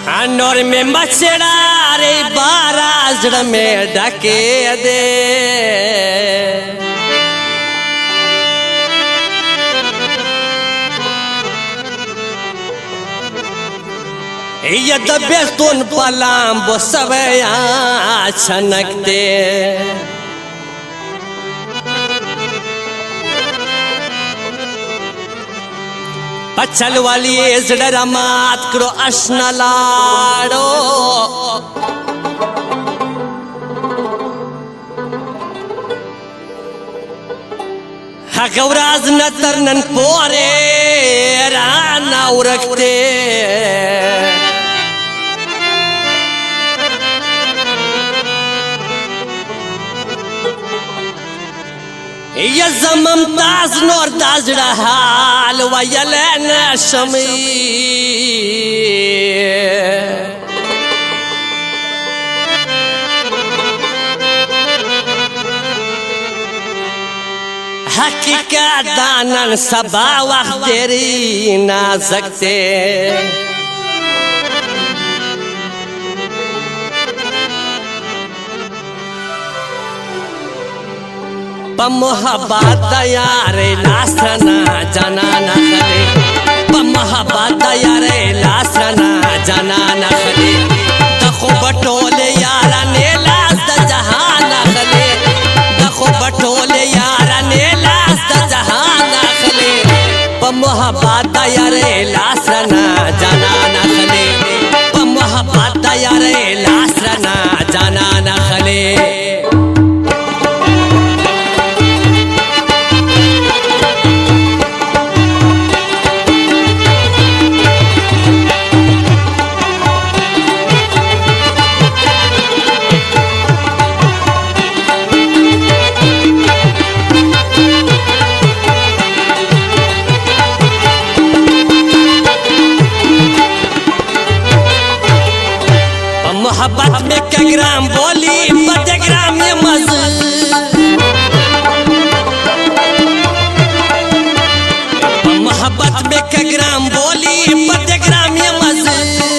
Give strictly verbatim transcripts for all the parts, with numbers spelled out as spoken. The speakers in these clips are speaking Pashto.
नोर में मचड़ा रे बाराजड़ में ढके दे ये दबे तुन पलाम वो सवया छनकते पचल वाली जड़ा मात करो अश्न लाड़ो हकवराज न तरनन पोरे राना उरकते ये जममताज नोर दाजड़ा हाल वयले नशमी हकीकत दानन सबा वक्त तेरी नाज़कते बमोहब्बत यारे लासना जाना न खले बमोहब्बत यारे लासना जाना न खले दखो बटोले यारा ने लास द जहान खले दखो बटोले यारा ने लास द जहान खले बमोहब्बत यारे लासना जाना न खले बमोहब्बत यारे लासना जाना न खले मोहब्बत में कग्राम बोली पदग्राम में मज मोहब्बत में कग्राम बोली पदग्राम में मज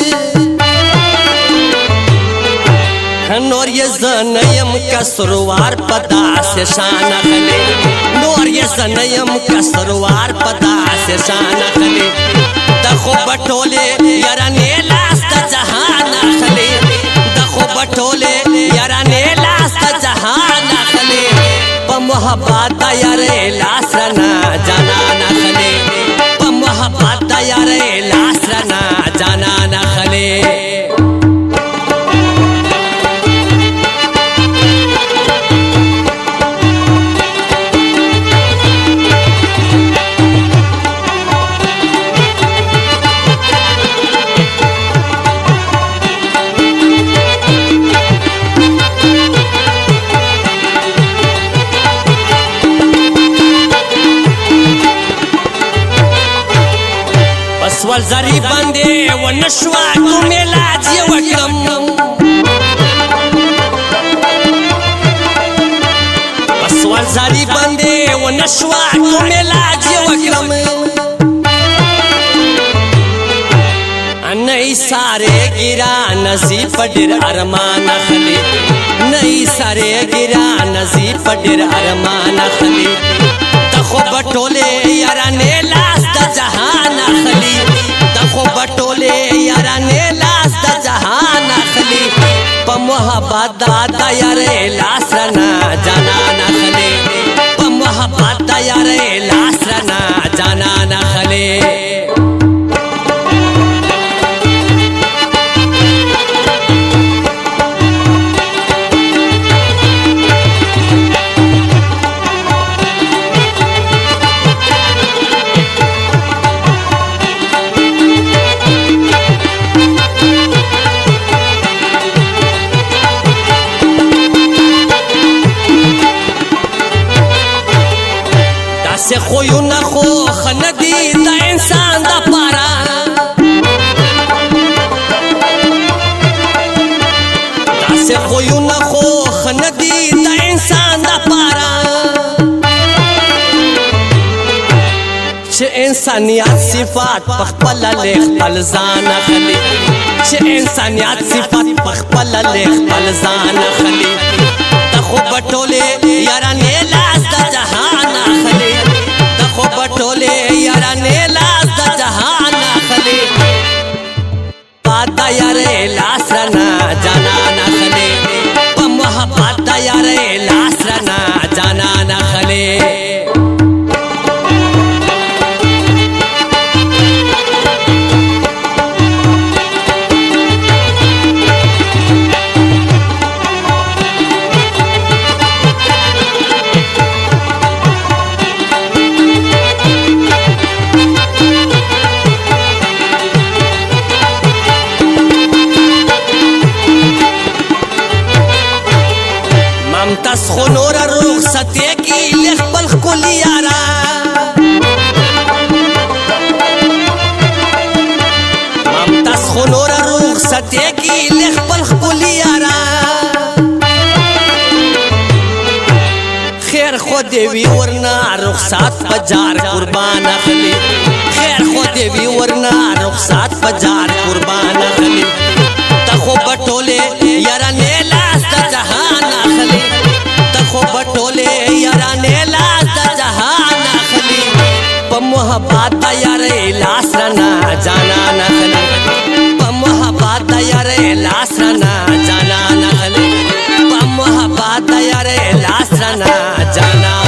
नोर ये ज़नयम का सुरवार पदा से शान खले नोर ये ज़नयम का सुरवार पदा से शान खले दखो बटोले यारा ने लास द जहान खले बटोले यारा ने लास द जहान खले बमोहब्बत यारे लासना जाना न खले बमोहब्बत यारे लासना जाना न खले वल जरी बंदे वो नशवा तुम्हें लाजिए वक्रम बस वल जरी बंदे वो नशवा तुम्हें लाजिए वक्रम नहीं सारे गिरा नजीब पढ़िर अरमान खले नहीं सारे गिरा नजीब पढ़िर अरमान खले तखो बटोले यारा ने लास द जहान खली तखो बटोले यारा ने लास द जहान खली बमोहब्बत दादा यारे लासना जाना न खले बमोहब्बत यारे लासना जाना न खले से खोयू न खो खनदी द इंसान द पारा से खोयू न खो खनदी द इंसान द पारा انسانیت صفات پخپل لیخ پلزان خلی چې انسانیت صفات پخپل لیخ پلزان خلی تخو بټوله یارانه لاس د جهان خلی تخو بټوله یارانه لاس د جهان خلی پاتا یاره لاس رنا جانان خلی په محبت یاره لاس رنا جانان خلی ممتاز خو نور رخصتی کی لخبل خکلی یارا ممتاز خو نور رخصتی کی لخبل خکلی یارا خیر خود وی ورنا رخصت پجار قربان اخلی خیر خود وی ورنا رخصت پجار قربان اخلی تخو بٹولے یارا نیلاس دا جہان اخلی تخو بٹولے یارانه لاس دا جهان اخلی پا محبات دا یاره لاس رنا جانان اخلی پا محبات دا یاره لاس رنا جانان اخلی پا محبات دا یاره لاس رنا جانان